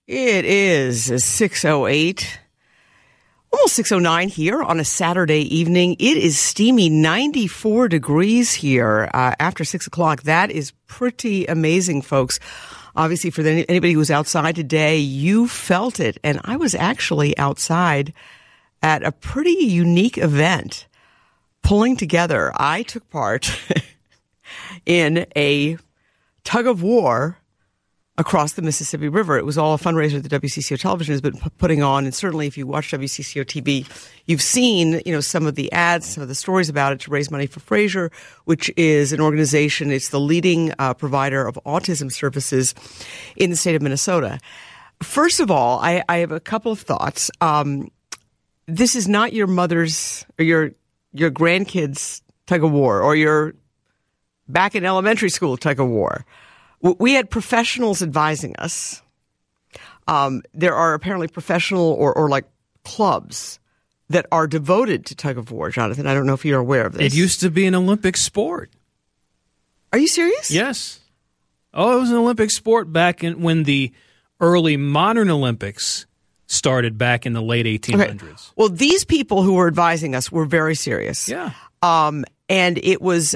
It is 6:08, almost 6:09 here on a Saturday evening. It is steamy, 94 degrees here after 6 o'clock. That is pretty amazing, folks. Obviously, for anybody who was outside today, you felt it. And I was actually outside at a pretty unique event, pulling together. I took part in a tug of war across the Mississippi River. It was all a fundraiser that WCCO Television has been putting on. And certainly if you watch WCCO TV, you've seen, some of the ads, some of the stories about it to raise money for Fraser, which is an organization. It's the leading provider of autism services in the state of Minnesota. First of all, I have a couple of thoughts. This is not your mother's or your grandkids' tug of war or your back in elementary school tug of war. We had professionals advising us. There are apparently professional or like clubs that are devoted to tug of war, Jonathan. I don't know if you're aware of this. It used to be an Olympic sport. Are you serious? Yes. Oh, it was an Olympic sport back when the early modern Olympics started back in the late 1800s. Okay. Well, these people who were advising us were very serious. Yeah. And it was,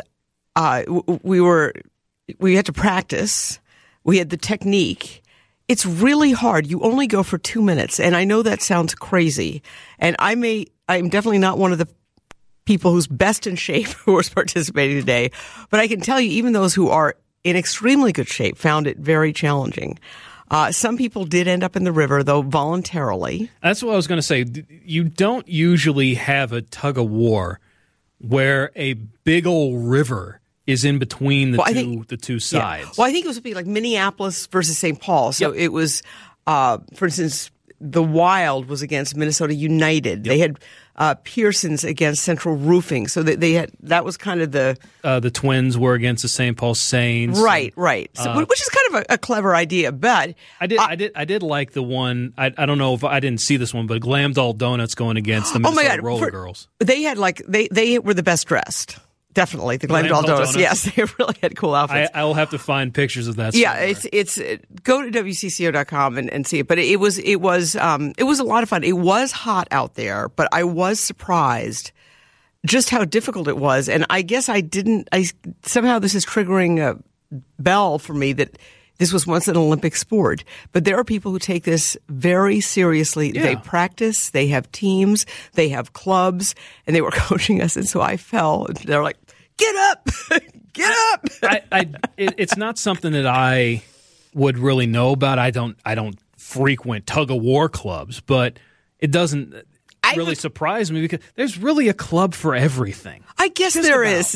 we had to practice. We had the technique. It's really hard. You only go for 2 minutes. And I know that sounds crazy. And I'm definitely not one of the people who's best in shape who was participating today. But I can tell you, even those who are in extremely good shape found it very challenging. Some people did end up in the river, though, voluntarily. That's what I was going to say. You don't usually have a tug of war where a big old river is in between the two sides. Yeah. Well, I think it was like Minneapolis versus St. Paul. So It was, for instance, the Wild was against Minnesota United. Yep. They had Pearson's against Central Roofing. So they had that was kind of the Twins were against the St. Paul Saints. Right. So, which is kind of a clever idea. But I did like the one. I don't know if I didn't see this one, but Glamdall Donuts going against the Minnesota Roller Girls. They had they were the best dressed. Definitely, the Glamdall Donuts. Yes, they really had cool outfits. I will have to find pictures of that. Yeah, it's go to WCCO.com and see it. But it was a lot of fun. It was hot out there, but I was surprised just how difficult it was. And I guess somehow this is triggering a bell for me that this was once an Olympic sport. But there are people who take this very seriously. Yeah. They practice, they have teams, they have clubs, and they were coaching us. And so I fell. And they're like, get up, get up. It's not something that I would really know about. I don't frequent tug of war clubs, but it doesn't really surprise me because there's really a club for everything. I guess there is.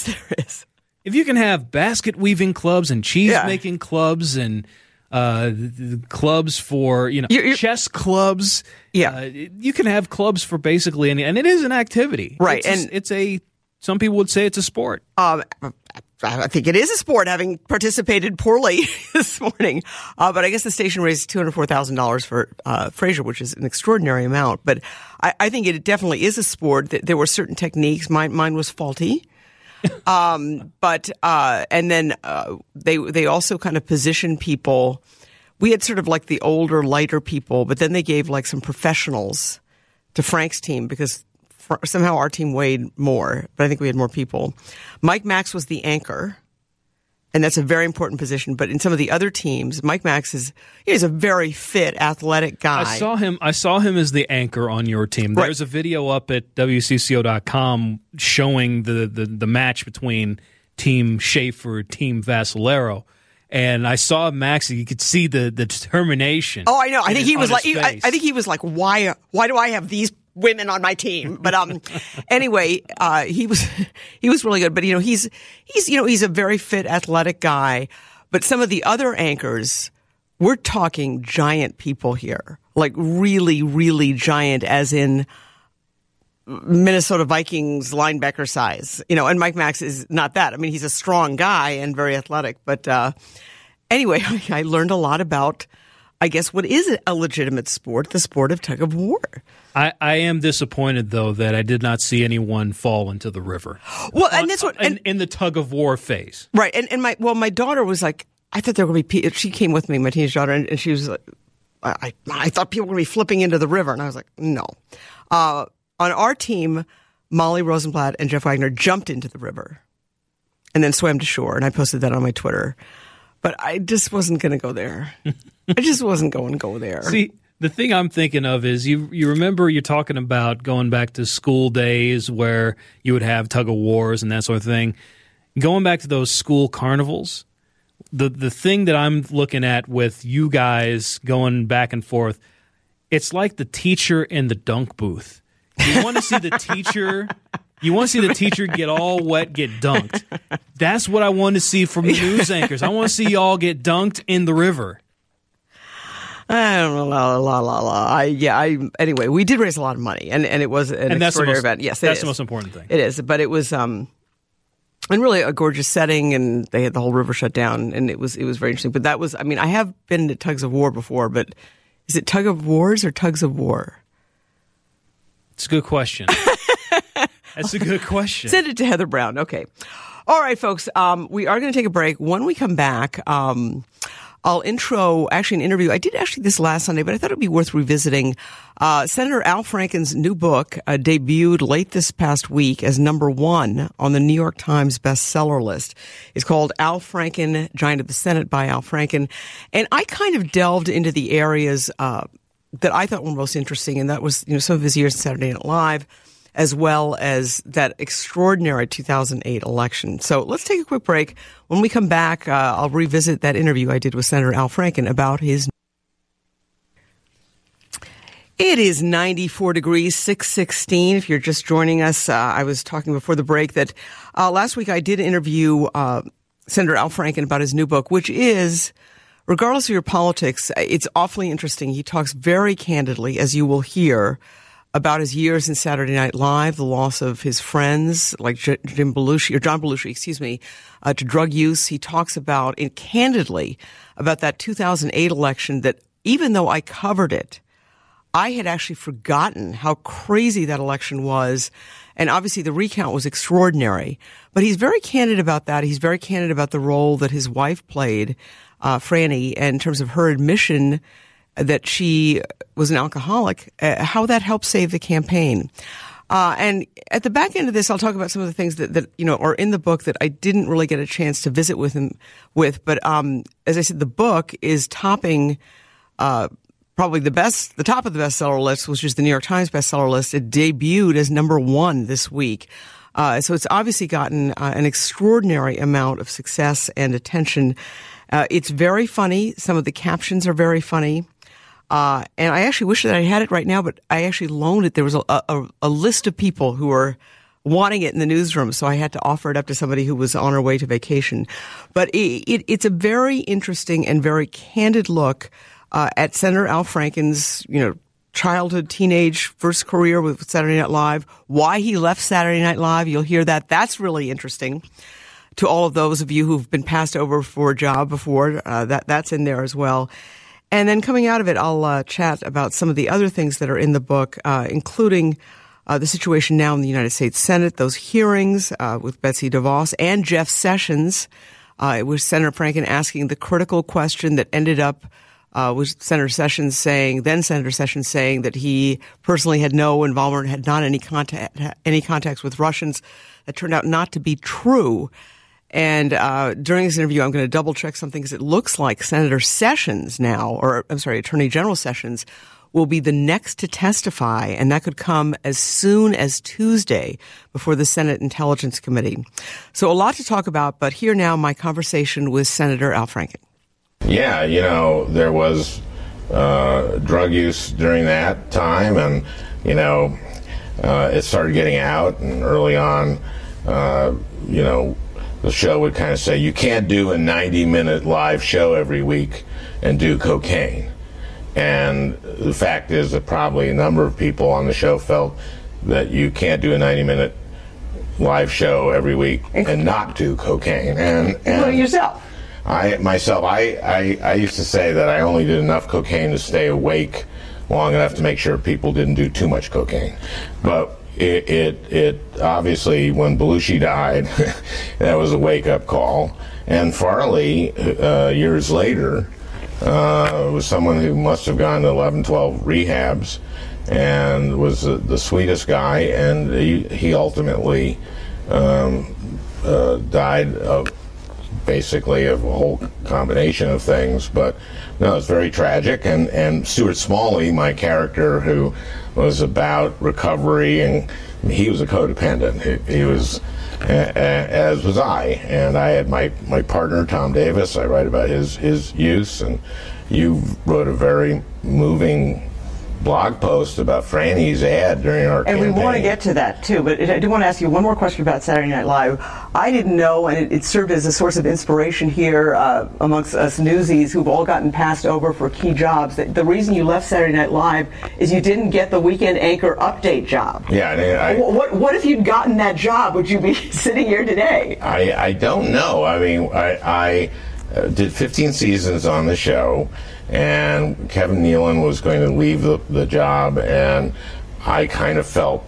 If you can have basket weaving clubs and cheese making clubs and clubs for chess clubs, you can have clubs for basically any, and it is an activity, right? Some people would say it's a sport. I think it is a sport, having participated poorly this morning. But I guess the station raised $204,000 for Fraser, which is an extraordinary amount. But I think it definitely is a sport. There were certain techniques. Mine was faulty. But then they also kind of positioned people. We had sort of like the older, lighter people, but then they gave like some professionals to Frank's team because somehow our team weighed more, but I think we had more people. Mike Max was the anchor, and that's a very important position. But in some of the other teams, Mike Max is a very fit, athletic guy. I saw him as the anchor on your team. There's a video up at WCCO.com showing the match between Team Schaefer, Team Vassalero. And I saw Max. You could see the determination. Oh, I know. I think he was like, why do I have these women on my team? But anyway, he was really good. But he's a very fit, athletic guy. But some of the other anchors, we're talking giant people here, like really, really giant, as in Minnesota Vikings linebacker size, and Mike Max is not that. I mean, he's a strong guy and very athletic. But anyway, I learned a lot about, I guess, what is a legitimate sport, the sport of tug of war. I am disappointed, though, that I did not see anyone fall into the river. Well, and that's what in the tug of war phase, right? And my daughter was like, I thought there were going to be. She came with me, my teenage daughter, and she was like, I thought people were going to be flipping into the river. And I was like, no. On our team, Molly Rosenblatt and Jeff Wagner jumped into the river and then swam to shore. And I posted that on my Twitter. But I just wasn't going to go there. I just wasn't going to go there. See, the thing I'm thinking of is you remember you're talking about going back to school days where you would have tug of wars and that sort of thing. Going back to those school carnivals, the thing that I'm looking at with you guys going back and forth, it's like the teacher in the dunk booth. You want to see the teacher. You want to see the teacher get all wet, get dunked. That's what I want to see from the news anchors. I want to see y'all get dunked in the river. I don't know. Anyway, we did raise a lot of money, and it was an extraordinary event. Yes, that's the most important thing. It is, but it was and really a gorgeous setting, and they had the whole river shut down, and it was very interesting. But that was, I mean, I have been to tugs of war before, but is it tug of wars or tugs of war? It's a good question. That's a good question. Send it to Heather Brown. Okay. All right, folks. We are going to take a break. When we come back, I'll intro an interview. I did actually this last Sunday, but I thought it would be worth revisiting. Senator Al Franken's new book debuted late this past week as #1 on the New York Times bestseller list. It's called Al Franken, Giant of the Senate by Al Franken. And I kind of delved into the areas that I thought were most interesting, and that was some of his years in Saturday Night Live, as well as that extraordinary 2008 election. So let's take a quick break. When we come back, I'll revisit that interview I did with Senator Al Franken about his... It is 94 degrees, 6:16. If you're just joining us, I was talking before the break that last week I did interview Senator Al Franken about his new book, which is, regardless of your politics, it's awfully interesting. He talks very candidly, as you will hear, about his years in Saturday Night Live, the loss of his friends like John Belushi, to drug use. He talks about, and candidly, about that 2008 election that even though I covered it, I had actually forgotten how crazy that election was. And obviously the recount was extraordinary. But he's very candid about that. He's very candid about the role that his wife played, Franny, in terms of her admission that she was an alcoholic, how that helped save the campaign. And at the back end of this, I'll talk about some of the things that are in the book that I didn't really get a chance to visit with him with. But as I said, the book is topping probably the top of the bestseller list, which is the New York Times bestseller list. It debuted as #1 this week. So it's obviously gotten an extraordinary amount of success and attention. It's very funny. Some of the captions are very funny. And I actually wish that I had it right now, but I actually loaned it. There was a list of people who were wanting it in the newsroom, so I had to offer it up to somebody who was on her way to vacation. But it's a very interesting and very candid look at Senator Al Franken's, childhood, teenage, first career with Saturday Night Live, why he left Saturday Night Live. You'll hear that. That's really interesting to all of those of you who've been passed over for a job before. That's in there as well. And then coming out of it, I'll chat about some of the other things that are in the book, including the situation now in the United States Senate, those hearings with Betsy DeVos and Jeff Sessions. It was Senator Franken asking the critical question that ended up with Senator Sessions saying that he personally had no involvement, had not any contacts with Russians. That turned out not to be true. And during this interview, I'm going to double check something because it looks like Senator Sessions Attorney General Sessions will be the next to testify, and that could come as soon as Tuesday before the Senate Intelligence Committee. So a lot to talk about, but here now my conversation with Senator Al Franken. Yeah, there was drug use during that time, and, it started getting out, and early on, the show would kind of say, you can't do a 90-minute live show every week and do cocaine. And the fact is that probably a number of people on the show felt that you can't do a 90-minute live show every week and not do cocaine. And yourself. I used to say that I only did enough cocaine to stay awake long enough to make sure people didn't do too much cocaine. But it obviously, when Belushi died, that was a wake-up call. And Farley, years later, was someone who must have gone to 11, 12 rehabs, and was the sweetest guy. And he ultimately died of basically a whole combination of things. But no, it's very tragic. And Stuart Smalley, my character, who was about recovery, and he was a codependent. He was, as was I. And I had my partner, Tom Davis. I write about his use, and you wrote a very moving blog post about Franny's ad during our campaign. And we want to get to that too, but I do want to ask you one more question about Saturday Night Live. I didn't know, and it served as a source of inspiration here amongst us newsies who've all gotten passed over for key jobs. That the reason you left Saturday Night Live is you didn't get the weekend anchor update job. Yeah. What if you'd gotten that job? Would you be sitting here today? I don't know. I mean, I did 15 seasons on the show, and Kevin Nealon was going to leave the job, and I kind of felt,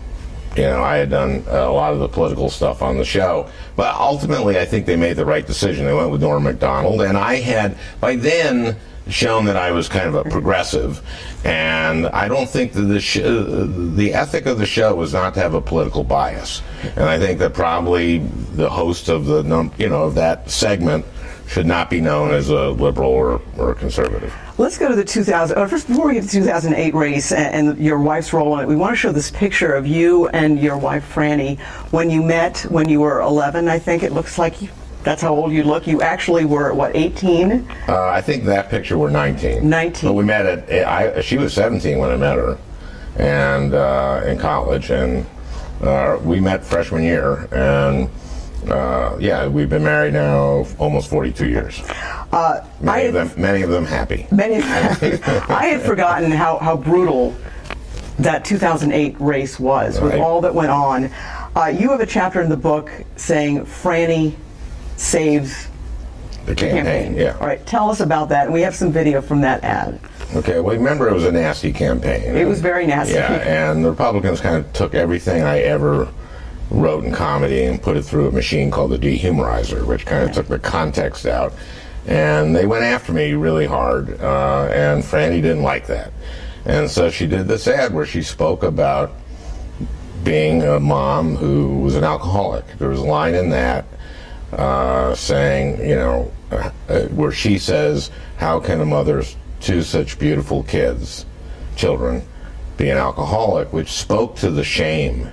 I had done a lot of the political stuff on the show, but ultimately I think they made the right decision. They went with Norm Macdonald, and I had by then shown that I was kind of a progressive, and I don't think that the ethic of the show was not to have a political bias, and I think that probably the host of of that segment should not be known as a liberal or a conservative. Let's go to the 2000. First, before we get to the 2008 race and your wife's role in it, we want to show this picture of you and your wife Franny when you met when you were 11. I think it looks like that's how old you look. You actually were, what, 18? I think that picture we're 19. 19. But we met she was 17 when I met her, and in college, and we met freshman year, and we've been married now almost 42 years. Many of them happy. Many of them happy. I had forgotten how brutal that 2008 race was, with all that went on. You have a chapter in the book saying Franny saves the campaign. Yeah. All right, tell us about that. And we have some video from that ad. Okay, well, remember it was a nasty campaign. It was very nasty. Yeah, and the Republicans kind of took everything I ever wrote in comedy and put it through a machine called the dehumorizer, which kind of took the context out. And they went after me really hard, and Franny didn't like that. And so she did this ad where she spoke about being a mom who was an alcoholic. There was a line in that saying, where she says, how can a mother to such beautiful children, be an alcoholic, which spoke to the shame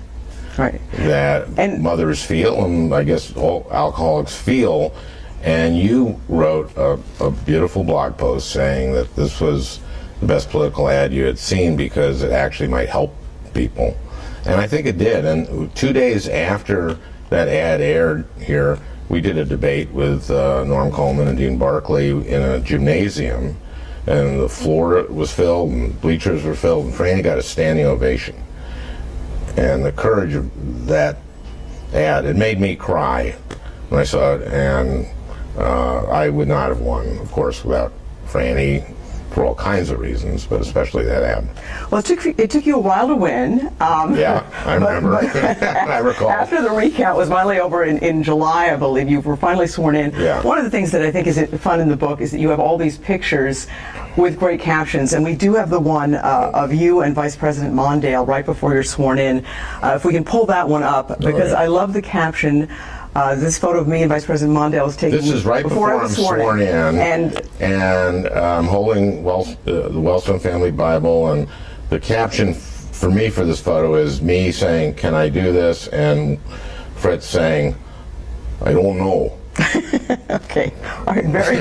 that mothers feel, and I guess all alcoholics feel. And you wrote a beautiful blog post saying that this was the best political ad you had seen because it actually might help people. And I think it did. And 2 days after that ad aired here, we did a debate with Norm Coleman and Dean Barkley in a gymnasium, and the floor was filled and bleachers were filled, and Franny got a standing ovation. And the courage of that ad, it made me cry when I saw it, and I would not have won, of course, without Franny, for all kinds of reasons, but especially that ad. Well, it took you a while to win. Yeah, I remember. I recall. After the recount was finally over in July, I believe, you were finally sworn in. Yeah. One of the things that I think is fun in the book is that you have all these pictures with great captions, and we do have the one of you and Vice President Mondale right before you're sworn in. If we can pull that one up, because I love the caption. This photo of me and Vice President Mondale is taken. This is right before I'm sworn in, and I'm holding the Wellstone Family Bible, and the caption for me for this photo is me saying, "Can I do this?" and Fred saying, "I don't know." Okay, all right, very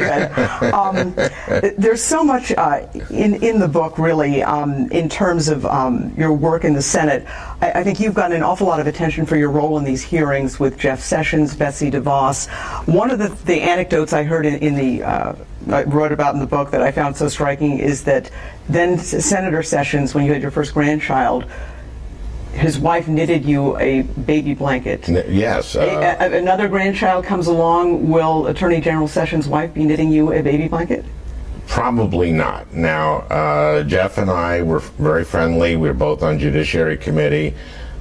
good. There's so much in the book, really, in terms of your work in the Senate. I think you've gotten an awful lot of attention for your role in these hearings with Jeff Sessions, Betsy DeVos. One of the anecdotes I heard I wrote about in the book that I found so striking is that then Senator Sessions, when you had your first grandchild, his wife knitted you a baby blanket. Yes. Another grandchild comes along, will Attorney General Sessions' wife be knitting you a baby blanket? Probably not. Now, Jeff and I were very friendly. We were both on Judiciary Committee.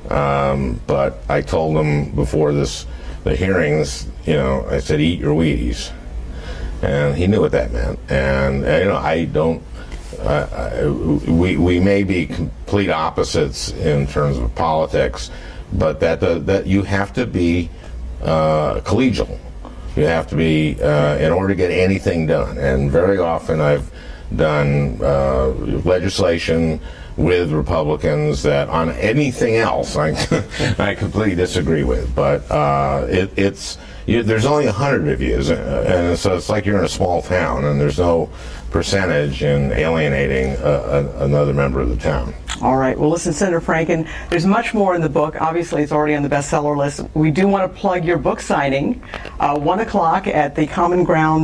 But I told him before the hearings, I said, eat your Wheaties. And he knew what that meant. And, I don't, we may be complete opposites in terms of politics, but that you have to be collegial. You have to be, in order to get anything done. And very often I've done legislation with Republicans that on anything else I completely disagree with. But there's only 100 of you, and so it's like you're in a small town, and there's no percentage in alienating another member of the town. All right. Well, listen, Senator Franken, there's much more in the book. Obviously, it's already on the bestseller list. We do want to plug your book signing, 1 o'clock at the Common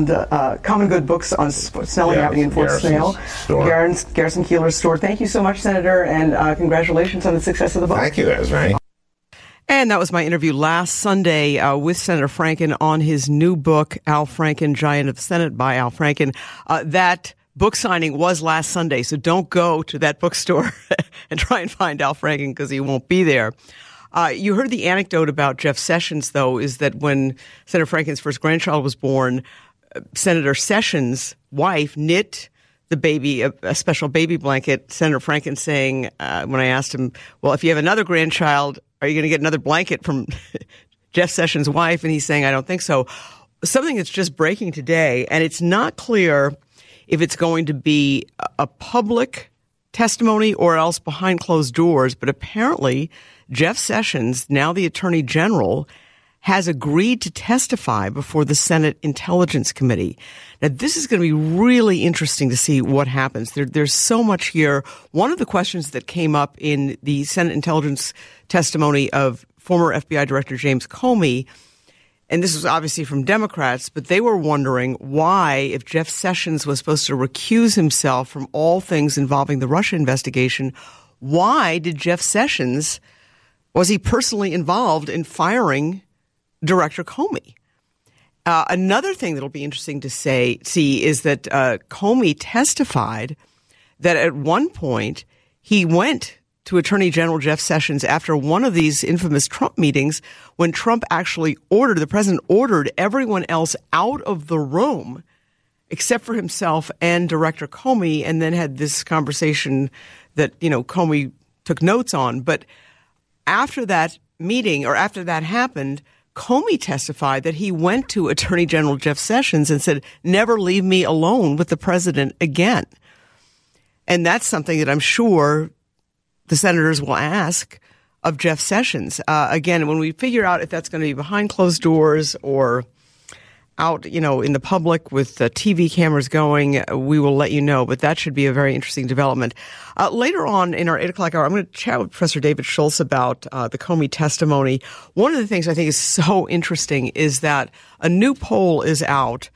Good Books on Snelling Avenue in Fort Snell. Garrison Keillor's store. Thank you so much, Senator, and congratulations on the success of the book. Thank you, Esme. And that was my interview last Sunday with Senator Franken on his new book, Al Franken, Giant of the Senate by Al Franken. That book signing was last Sunday, so don't go to that bookstore and try and find Al Franken because he won't be there. You heard the anecdote about Jeff Sessions, though, is that when Senator Franken's first grandchild was born, Senator Sessions' wife knit the baby a special baby blanket. Senator Franken saying, when I asked him, well, if you have another grandchild, are you going to get another blanket from Jeff Sessions' wife? And he's saying, I don't think so. Something that's just breaking today, and it's not clear if it's going to be a public testimony or else behind closed doors. But apparently, Jeff Sessions, now the Attorney General, has agreed to testify before the Senate Intelligence Committee. Now, this is going to be really interesting to see what happens. There's so much here. One of the questions that came up in the Senate Intelligence testimony of former FBI Director James Comey, and this was obviously from Democrats, but they were wondering why, if Jeff Sessions was supposed to recuse himself from all things involving the Russia investigation, why did Jeff Sessions, was he personally involved in firing Director Comey? Another thing that'll be interesting to see is that Comey testified that at one point he went to Attorney General Jeff Sessions after one of these infamous Trump meetings when Trump actually the president ordered everyone else out of the room except for himself and Director Comey, and then had this conversation that, Comey took notes on. But after that meeting, or after that happened, Comey testified that he went to Attorney General Jeff Sessions and said, never leave me alone with the president again. And that's something that I'm sure the senators will ask of Jeff Sessions. Again, when we figure out if that's going to be behind closed doors or out, in the public with TV cameras going, we will let you know. But that should be a very interesting development. Later on in our 8 o'clock hour, I'm going to chat with Professor David Schultz about the Comey testimony. One of the things I think is so interesting is that a new poll is out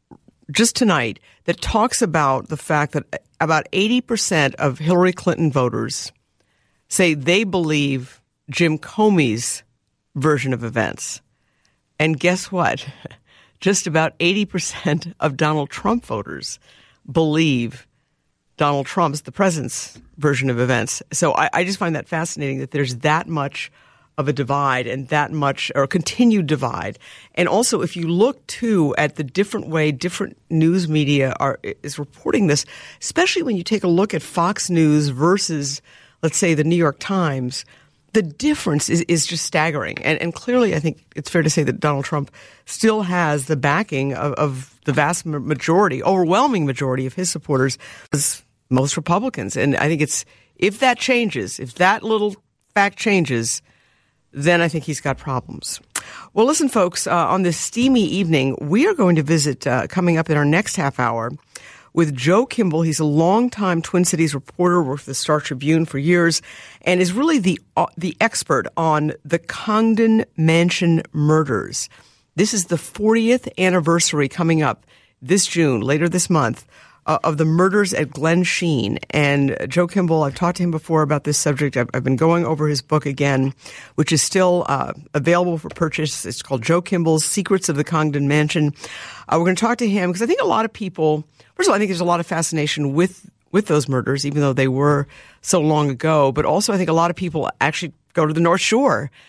just tonight that talks about the fact that about 80% of Hillary Clinton voters say they believe Jim Comey's version of events. And guess what? Just about 80% of Donald Trump voters believe Donald Trump's, the president's version of events. So I just find that fascinating that there's that much of a divide and that much, or a continued divide. And also, if you look, too, at the different way different news media is reporting this, especially when you take a look at Fox News versus, let's say, the New York Times, the difference is just staggering. And clearly, I think it's fair to say that Donald Trump still has the backing of the vast majority, overwhelming majority of his supporters, as most Republicans. And I think if that changes, if that little fact changes, then I think he's got problems. Well, listen, folks, on this steamy evening, we are going to visit, coming up in our next half hour, with Joe Kimball. He's a longtime Twin Cities reporter, worked for the Star Tribune for years, and is really the expert on the Congdon Mansion murders. This is the 40th anniversary coming up this June, later this month, of the murders at Glen Sheen. And Joe Kimball, I've talked to him before about this subject. I've been going over his book again, which is still available for purchase. It's called Joe Kimball's Secrets of the Congdon Mansion. We're going to talk to him because I think a lot of people, first of all, I think there's a lot of fascination with those murders, even though they were so long ago. But also I think a lot of people actually go to the North Shore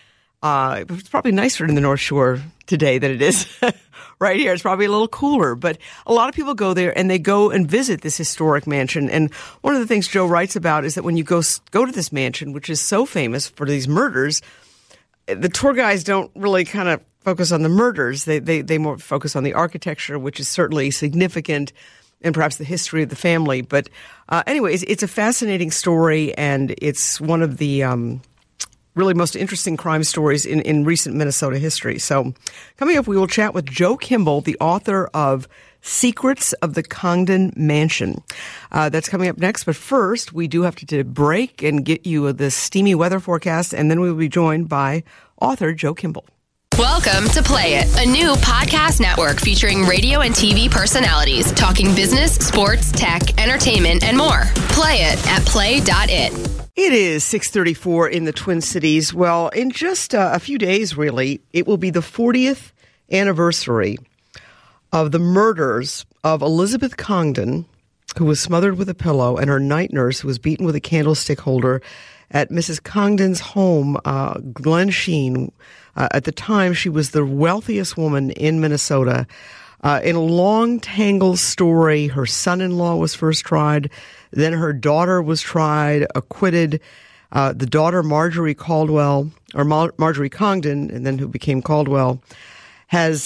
It's probably nicer in the North Shore today than it is right here. It's probably a little cooler, but a lot of people go there and they go and visit this historic mansion. And one of the things Joe writes about is that when you go to this mansion, which is so famous for these murders, the tour guides don't really kind of focus on the murders. They more focus on the architecture, which is certainly significant, and perhaps the history of the family. But anyways, it's a fascinating story, and it's one of the really most interesting crime stories in recent Minnesota history. So coming up, we will chat with Joe Kimball, the author of Secrets of the Congdon Mansion. That's coming up next. But first, we do have to take a break and get you the steamy weather forecast, and then we will be joined by author Joe Kimball. Welcome to Play It, a new podcast network featuring radio and TV personalities talking business, sports, tech, entertainment, and more. Play it at play.it. It is 6:34 in the Twin Cities. Well, in just a few days, really, it will be the 40th anniversary of the murders of Elizabeth Congdon, who was smothered with a pillow, and her night nurse, who was beaten with a candlestick holder at Mrs. Congdon's home, Glen Sheen. At the time, she was the wealthiest woman in Minnesota. In a long, tangled story, her son-in-law was first tried. Then her daughter was tried, acquitted. The daughter, Marjorie Caldwell, or Marjorie Congdon, and then who became Caldwell, has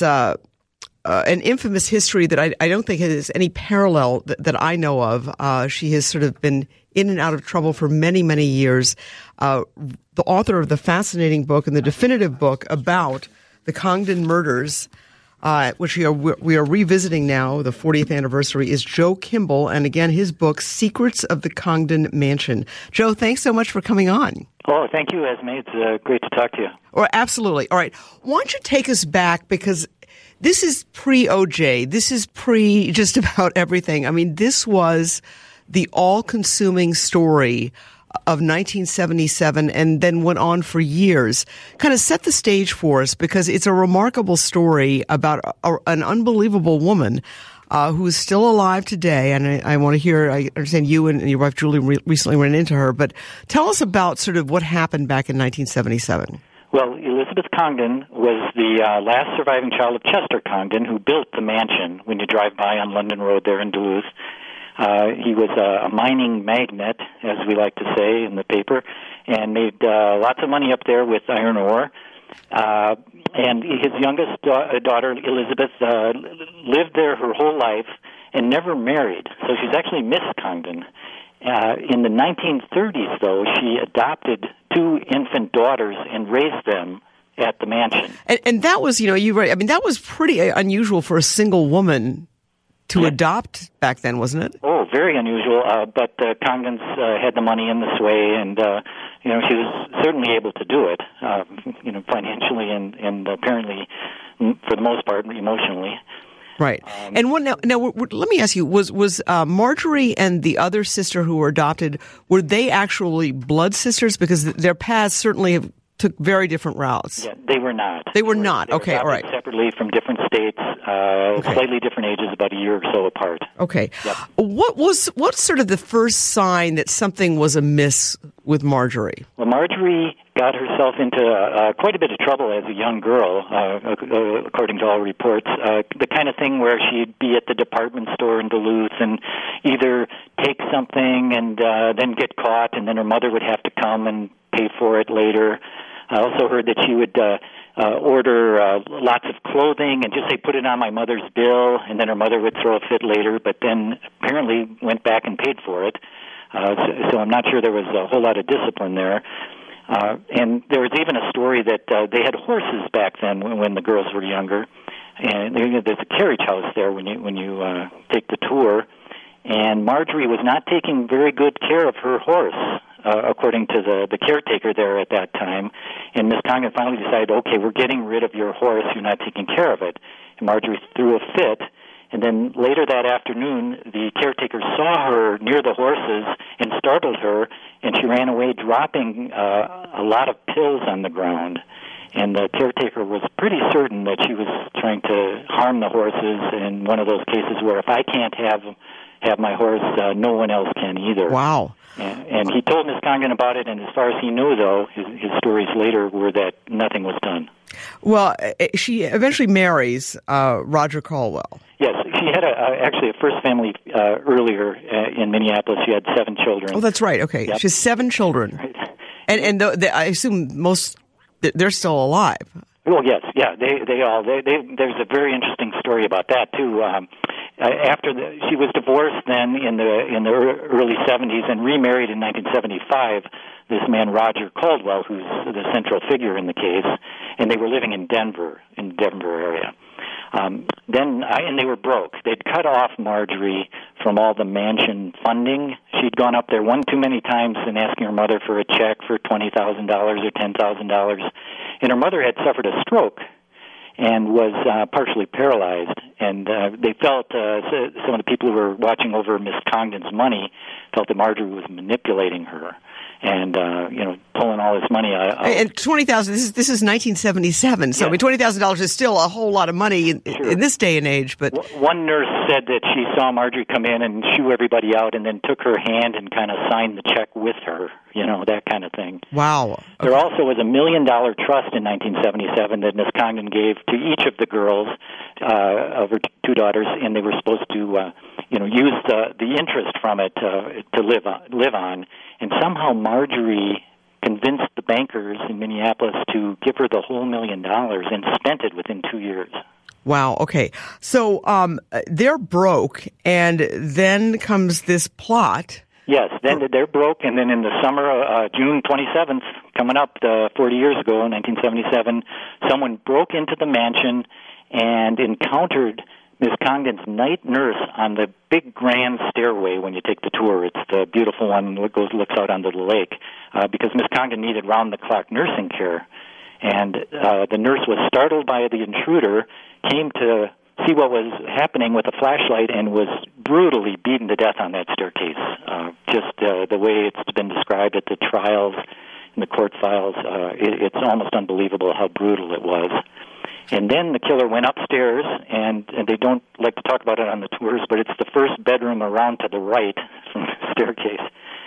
an infamous history that I don't think has any parallel that I know of. She has sort of been in and out of trouble for many, many years. The author of the fascinating book and the definitive book about the Congdon murders, which we are revisiting now, the 40th anniversary, is Joe Kimball. And again, his book, Secrets of the Congdon Mansion. Joe, thanks so much for coming on. Oh, thank you, Esme. It's great to talk to you. Oh, absolutely. All right. Why don't you take us back, because this is pre-OJ. This is pre just about everything. I mean, this was the all-consuming story of 1977 and then went on for years. Kind of set the stage for us, because it's a remarkable story about an unbelievable woman who is still alive today. And I want to hear, I understand you and your wife Julie recently ran into her, but tell us about sort of what happened back in 1977. Well, Elizabeth Congdon was the last surviving child of Chester Congdon, who built the mansion when you drive by on London Road there in Duluth. He was a mining magnate, as we like to say in the paper, and made lots of money up there with iron ore. And his youngest daughter, Elizabeth, lived there her whole life and never married. So she's actually Miss Congdon. In the 1930s, though, she adopted two infant daughters and raised them at the mansion. And that was, you're right. I mean, that was pretty unusual for a single woman to adopt back then, wasn't it? Oh, very unusual. But Congdons had the money in this way, and she was certainly able to do it, financially and apparently, for the most part, emotionally. Right. And now, let me ask you: was Marjorie and the other sister who were adopted, were they actually blood sisters? Because their paths certainly took very different routes. Yeah, they were not. They were not. Okay, all right. Separately from different states, slightly different ages, about a year or so apart. Okay. Yep. What's sort of the first sign that something was amiss with Marjorie? Well, Marjorie got herself into quite a bit of trouble as a young girl, according to all reports. The kind of thing where she'd be at the department store in Duluth and either take something and then get caught, and then her mother would have to come and pay for it later. I also heard that she would order lots of clothing and just say, put it on my mother's bill, and then her mother would throw a fit later, but then apparently went back and paid for it. So I'm not sure there was a whole lot of discipline there. And there was even a story that they had horses back then when the girls were younger. And there's a carriage house there when you take the tour. And Marjorie was not taking very good care of her horse, according to the caretaker there at that time. And Miss Congdon finally decided, okay, we're getting rid of your horse. You're not taking care of it. And Marjorie threw a fit. And then later that afternoon, the caretaker saw her near the horses and startled her, and she ran away dropping a lot of pills on the ground. And the caretaker was pretty certain that she was trying to harm the horses in one of those cases where if I can't have my horse, no one else can either. Wow. And And he told Miss Congdon about it, and as far as he knew, though, his stories later were that nothing was done. Well, she eventually marries Roger Caldwell. Yes, she had actually a first family earlier in Minneapolis. She had 7 children. Oh, that's right. Okay, Yep. She has 7 children, Right. and I assume they're still alive. Oh yes, yeah. They all. There's a very interesting story about that too. After she was divorced, then in the early 70s, and remarried in 1975. This man Roger Caldwell, who's the central figure in the case, and they were living in Denver area. And they were broke. They'd cut off Marjorie from all the mansion funding. She'd gone up there one too many times and asking her mother for a check for $20,000 or $10,000. And her mother had suffered a stroke and was partially paralyzed. And they felt, some of the people who were watching over Miss Congdon's money felt that Marjorie was manipulating her and, pulling all this money out. And $20,000. This is 1977. So Yeah. I mean, $20,000 is still a whole lot of money in this day and age. But one nurse said that she saw Marjorie come in and shoo everybody out, and then took her hand and kind of signed the check with her. That kind of thing. wow. There also was $1 million trust in 1977 that Miss Congdon gave to each of the girls of her 2 daughters, and they were supposed to, use the interest from it to live on. And somehow Marjorie convinced the bankers in Minneapolis to give her the whole $1 million and spent it within 2 years. Wow. Okay. So they're broke, and then comes this plot. Yes, then they're broke, and then in the summer, June 27th, coming up 40 years ago, 1977, someone broke into the mansion and encountered Miss Congdon's night nurse on the big grand stairway when you take the tour. It's the beautiful one that looks out onto the lake, because Miss Congdon needed round-the-clock nursing care. And the nurse was startled by the intruder, came to see what was happening with a flashlight, and was brutally beaten to death on that staircase. Just the way it's been described at the trials in the court files, it's almost unbelievable how brutal it was. And then the killer went upstairs, and they don't like to talk about it on the tours, but it's the first bedroom around to the right from the staircase.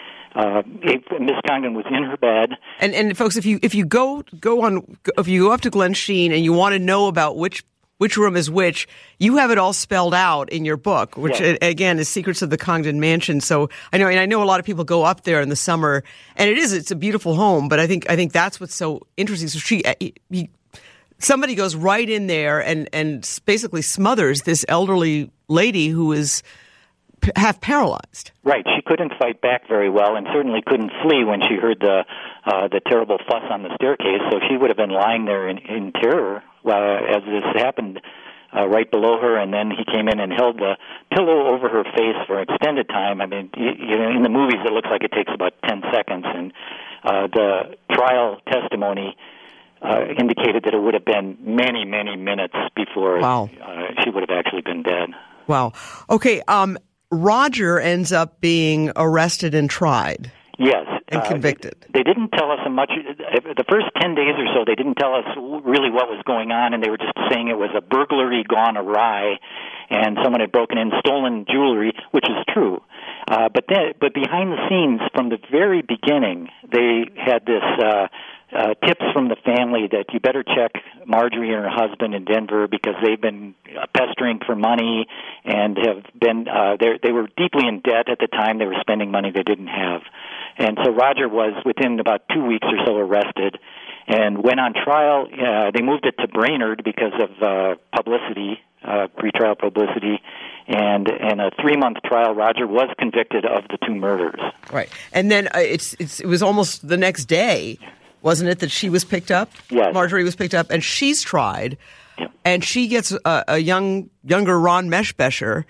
Miss Congdon was in her bed. And folks, if you go up to Glen Sheen and you want to know about which room is which, you have it all spelled out in your book, which again is Secrets of the Congdon Mansion. So I know a lot of people go up there in the summer, and it's a beautiful home. But I think that's what's so interesting. So somebody goes right in there and basically smothers this elderly lady who is half paralyzed. Right. She couldn't fight back very well, and certainly couldn't flee when she heard the terrible fuss on the staircase. So she would have been lying there in terror as this happened right below her. And then he came in and held the pillow over her face for an extended time. I mean, in the movies it looks like it takes about 10 seconds, and the trial testimony indicated that it would have been many, many minutes before she would have actually been dead. Wow. Okay. Roger ends up being arrested and tried. Yes. And convicted. They didn't tell us much. The first 10 days or so, they didn't tell us really what was going on, and they were just saying it was a burglary gone awry, and someone had broken in, stolen jewelry, which is true. But behind the scenes, from the very beginning, they had this tips from the family that you better check Marjorie and her husband in Denver because they've been pestering for money and have been they were deeply in debt at the time. They were spending money they didn't have. And so Roger was, within about 2 weeks or so, arrested and went on trial. They moved it to Brainerd because of publicity, pretrial publicity. And in a 3-month trial, Roger was convicted of the 2 murders. Right. And then it was almost the next day, wasn't it, that she was picked up? Yes. Marjorie was picked up, and she's tried. Yep. And she gets a younger Ron Meschbecher,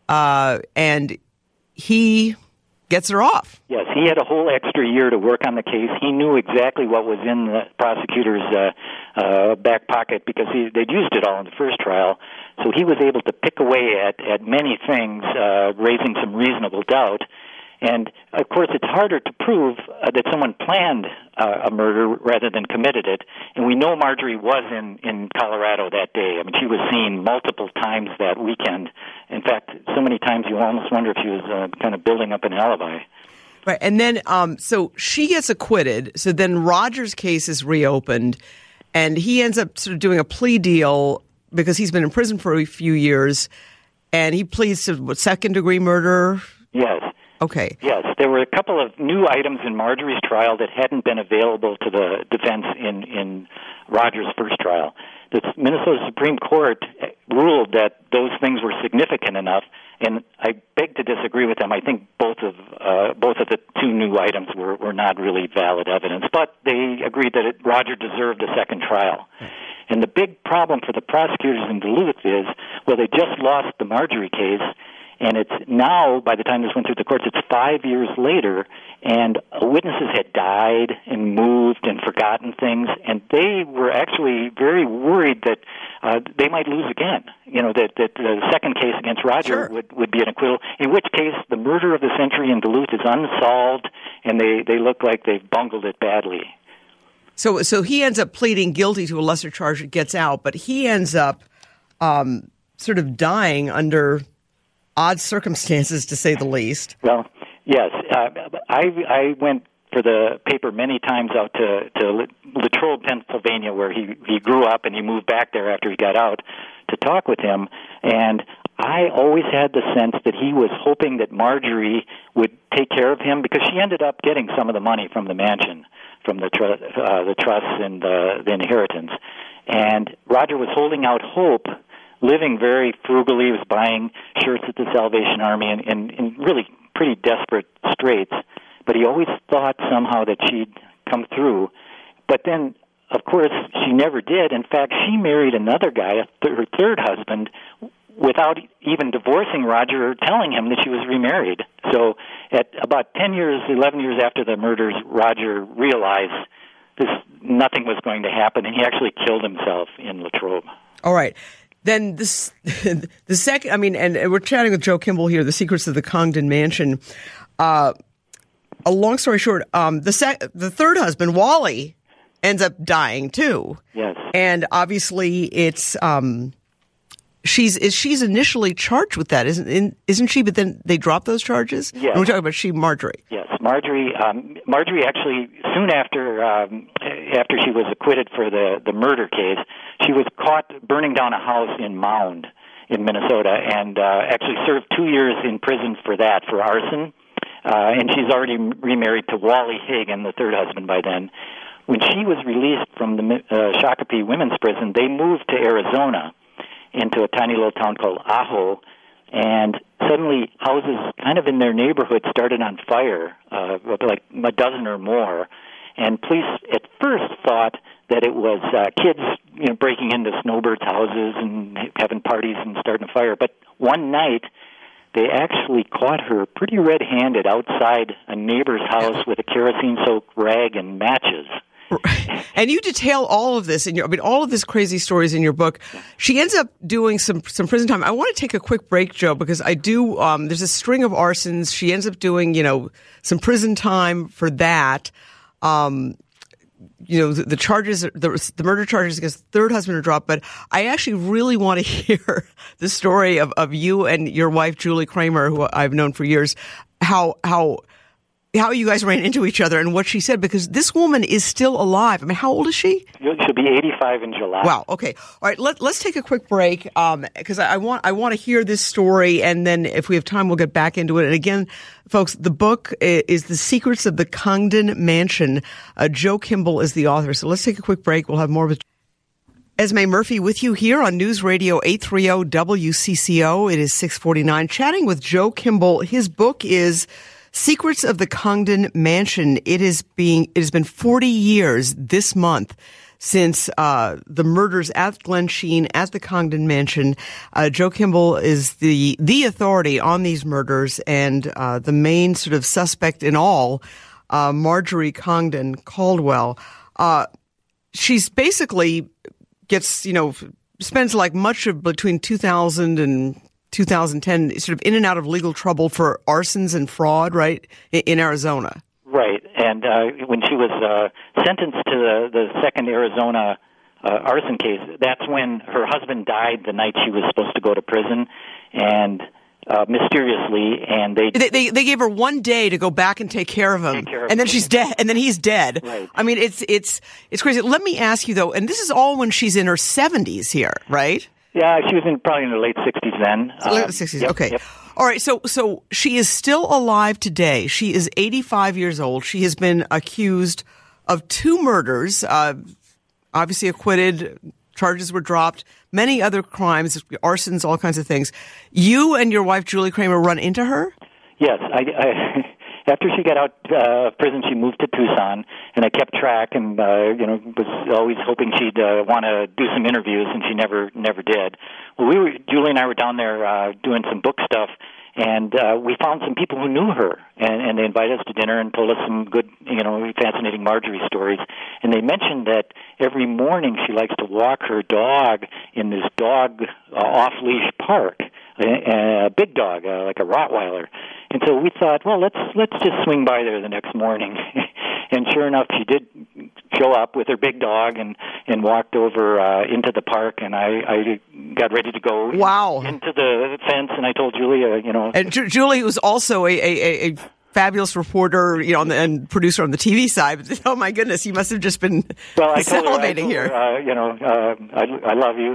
and he gets her off. Yes, he had a whole extra year to work on the case. He knew exactly what was in the prosecutor's back pocket because they'd used it all in the first trial. So he was able to pick away at many things, raising some reasonable doubt. And, of course, it's harder to prove that someone planned a murder rather than committed it. And we know Marjorie was in Colorado that day. I mean, she was seen multiple times that weekend. In fact, so many times you almost wonder if she was kind of building up an alibi. Right, and then so she gets acquitted. So then Roger's case is reopened, and he ends up sort of doing a plea deal because he's been in prison for a few years, and he pleads to second-degree murder. Yes. Okay. Yes, there were a couple of new items in Marjorie's trial that hadn't been available to the defense in Roger's first trial. The Minnesota Supreme Court ruled that those things were significant enough, and I beg to disagree with them. I think both of the two new items were not really valid evidence, but they agreed that Roger deserved a second trial. And the big problem for the prosecutors in Duluth is, well, they just lost the Marjorie case, and it's now, by the time this went through the courts, it's 5 years later, and witnesses had died and moved and forgotten things, and they were actually very worried that they might lose again. You know, that the second case against Roger would be an acquittal, in which case the murder of the century in Duluth is unsolved, and they look like they've bungled it badly. So he ends up pleading guilty to a lesser charge that gets out, but he ends up sort of dying under odd circumstances, to say the least. Well, yes. I went for the paper many times out to Latrobe, Pennsylvania, where he grew up, and he moved back there after he got out to talk with him. And I always had the sense that he was hoping that Marjorie would take care of him, because she ended up getting some of the money from the mansion, from the trusts and the inheritance. And Roger was holding out hope, living very frugally. He was buying shirts at the Salvation Army in really pretty desperate straits. But he always thought somehow that she'd come through. But then, of course, she never did. In fact, she married another guy, her third husband, without even divorcing Roger or telling him that she was remarried. So at about 11 years after the murders, Roger realized nothing was going to happen, and he actually killed himself in Latrobe. All right. Then the second, I mean, and we're chatting with Joe Kimball here, The Secrets of the Congdon Mansion. A long story short, the third husband, Wally, ends up dying too. Yes. And obviously it's, she's initially charged with that, isn't she? But then they drop those charges? Yes. And we're talking about Marjorie. Yes. Marjorie actually, soon after she was acquitted for the murder case, she was caught burning down a house in Mound in Minnesota, and actually served 2 years in prison for that, for arson. And she's already remarried to Wally Hagen, the third husband, by then. When she was released from the Shakopee Women's Prison, they moved to Arizona into a tiny little town called Ajo, and suddenly houses kind of in their neighborhood started on fire, like a dozen or more. And police at first thought that it was kids, breaking into snowbirds' houses and having parties and starting a fire. But one night, they actually caught her pretty red-handed outside a neighbor's house with a kerosene-soaked rag and matches. And you detail all of this all of this crazy stories in your book. She ends up doing some prison time. I want to take a quick break, Joe, because I do. There's a string of arsons. She ends up doing, some prison time for that. The charges, the murder charges against the third husband are dropped. But I actually really want to hear the story of you and your wife, Julie Kramer, who I've known for years, how you guys ran into each other and what she said, because this woman is still alive. I mean, how old is she? She'll be 85 in July. Wow. Okay. All right. Let's take a quick break because I want to hear this story, and then if we have time, we'll get back into it. And again, folks, the book is The Secrets of the Congdon Mansion. Joe Kimball is the author. So let's take a quick break. We'll have more with Esme Murphy with you here on News Radio 830 WCCO. It is 6:49. Chatting with Joe Kimball. His book is Secrets of the Congdon Mansion. It has been 40 years this month since the murders at Glen Sheen at the Congdon Mansion. Joe Kimball is the authority on these murders, and the main sort of suspect in all, Marjorie Congdon Caldwell. She's basically spends like much of between 2000 and 2010 sort of in and out of legal trouble for arsons and fraud, right, in Arizona. Right, and when she was sentenced to the second Arizona arson case, that's when her husband died the night she was supposed to go to prison, and mysteriously, and they gave her one day to go back and take care of him, and then she's dead, and then he's dead. Right. I mean, it's crazy. Let me ask you though, and this is all when she's in her 70s here, right? Yeah, she was probably in her late 60s then. Late 60s. Yep, Okay. Yep. All right. So she is still alive today. She is 85 years old. She has been accused of 2 murders. Obviously acquitted. Charges were dropped. Many other crimes, arsons, all kinds of things. You and your wife, Julie Kramer, run into her? Yes. After she got out of prison, she moved to Tucson, and I kept track and, was always hoping she'd want to do some interviews, and she never did. Well, Julie and I were down there doing some book stuff, and we found some people who knew her, and they invited us to dinner and told us some good, fascinating Marjorie stories. And they mentioned that every morning she likes to walk her dog in this dog off-leash park, a big dog, like a Rottweiler. And so we thought, well, let's just swing by there the next morning. And sure enough, she did show up with her big dog and walked over into the park, and I got ready to go into the fence, and I told Julia, And Julie, who's also a fabulous reporter, and producer on the TV side. But, oh my goodness, you must have just been salivating here. I love you.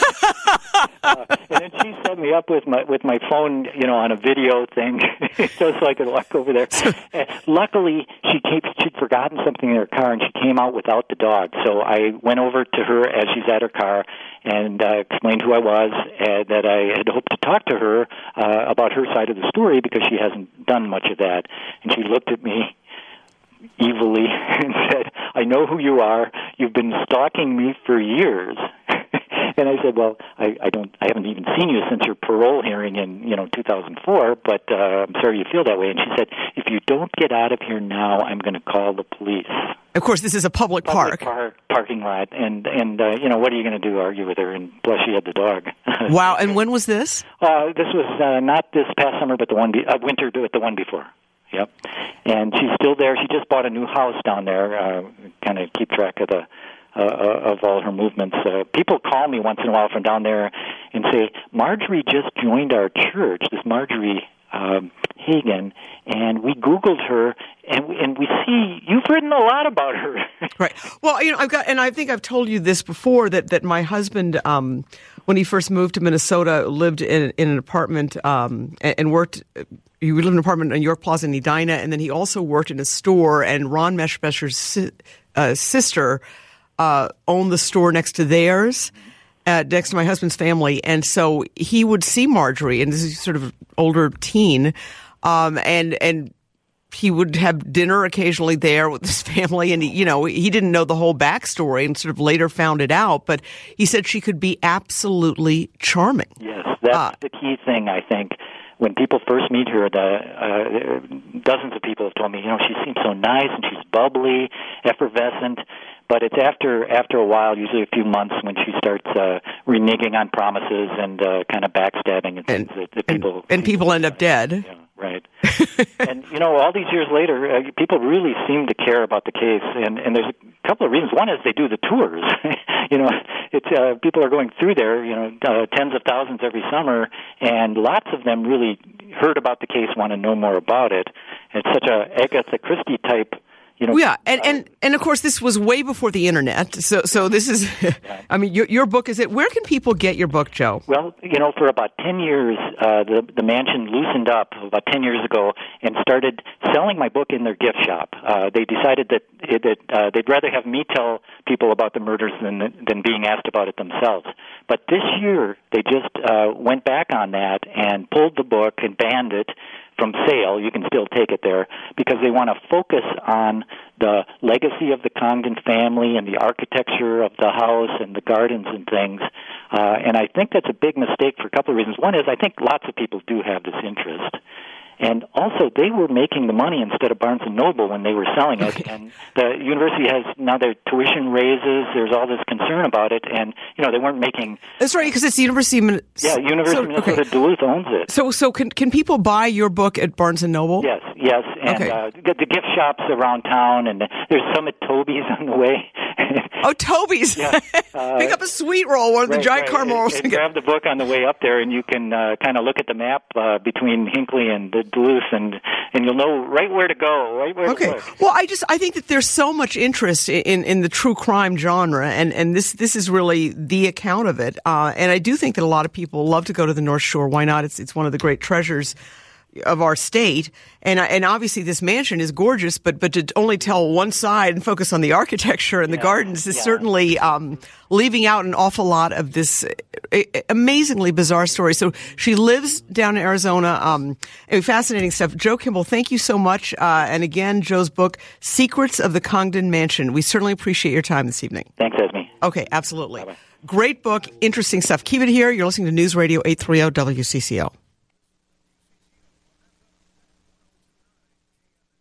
And then she set me up with my phone, on a video thing, so I could walk over there. Luckily, she'd forgotten something in her car, and she came out without the dog. So I went over to her as she's at her car and explained who I was, that I had hoped to talk to her about her side of the story because she hasn't done much of that. And she looked at me evilly and said, "I know who you are. You've been stalking me for years." And I said, "Well, I haven't even seen you since your parole hearing in 2004, but I'm sorry you feel that way." And she said, "If you don't get out of here now, I'm going to call the police." Of course, this is a public park. Parking lot, and what are you going to do? Argue with her? And plus, she had the dog. Wow! And when was this? This was not this past summer, but the one winter, the one before. Yep. And she's still there. She just bought a new house down there. Kind of keep track of of all her movements. People call me once in a while from down there and say, "Marjorie just joined our church." This Marjorie Hagan, and we Googled her, and we see you've written a lot about her. Right. Well, I think I've told you this before that my husband, when he first moved to Minnesota, lived in an apartment and worked. He lived in an apartment in York Plaza in Edina, and then he also worked in a store. And Ron Meschbescher's sister owned the store next to theirs. Next to my husband's family, and so he would see Marjorie, and this is sort of older teen, and he would have dinner occasionally there with his family, and he didn't know the whole backstory, and sort of later found it out. But he said she could be absolutely charming. Yes, that's the key thing, I think. When people first meet her, dozens of people have told me, she seems so nice and she's bubbly, effervescent. But it's after a while, usually a few months, when she starts reneging on promises and kind of backstabbing and things that people... And people end up dead. Yeah, right. And, all these years later, people really seem to care about the case. And there's a couple of reasons. One is they do the tours. It's people are going through there, tens of thousands every summer, and lots of them really heard about the case, want to know more about it. It's such a Agatha Christie type. Yeah, and of course this was way before the internet. So this is, I mean, your book is it? Where can people get your book, Joe? Well, for about 10 years, the mansion loosened up about 10 years ago and started selling my book in their gift shop. They decided that they'd rather have me tell people about the murders than being asked about it themselves. But this year they just went back on that and pulled the book and banned it from sale. You can still take it there because they want to focus on the legacy of the Congdon family and the architecture of the house and the gardens and things. And I think that's a big mistake for a couple of reasons. One is I think lots of people do have this interest. And also, they were making the money instead of Barnes & Noble when they were selling it. And the university has now their tuition raises. There's all this concern about it. And, they weren't making... That's right, because it's the University of Minnesota. Yeah, University of Minnesota, Duluth owns it. So can people buy your book at Barnes & Noble? Yes. And the gift shops around town, and there's some at Toby's on the way. Oh, Toby's. Yeah. Pick up a sweet roll, one of the giant caramels. And grab the book on the way up there, and you can kind of look at the map between Hinckley and Duluth, and you'll know right where to go, right where to look. Well, I think that there's so much interest in the true crime genre, and this is really the account of it. And I do think that a lot of people love to go to the North Shore. Why not? It's one of the great treasures of our state, and obviously this mansion is gorgeous, but to only tell one side and focus on the architecture and the gardens is certainly leaving out an awful lot of this amazingly bizarre story. So she lives down in Arizona. Fascinating stuff. Joe Kimball, thank you so much. And again, Joe's book, Secrets of the Congdon Mansion. We certainly appreciate your time this evening. Thanks, Esme. Okay, absolutely. Bye-bye. Great book, interesting stuff. Keep it here. You're listening to News Radio 830 WCCO.